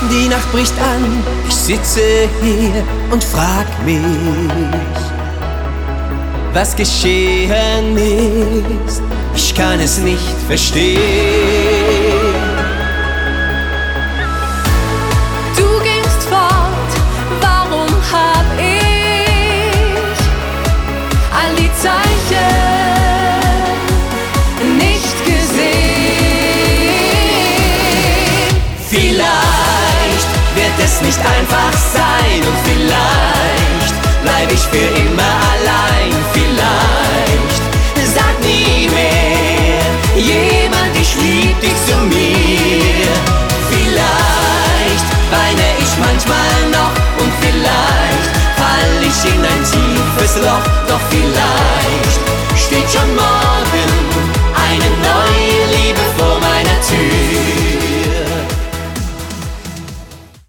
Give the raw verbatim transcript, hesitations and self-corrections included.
Die Nacht bricht an, ich sitze hier und frag mich, was geschehen ist. Ich kann es nicht verstehen. Du gingst fort, warum hab ich all die Zeichen nicht gesehen? Vielleicht wird es nicht einfach sein und vielleicht bleib ich für immer allein. Vielleicht sag nie mehr jemand, ich lieb dich zu mir. Vielleicht weine ich manchmal noch und vielleicht fall ich in ein tiefes Loch. Doch vielleicht steht schon morgen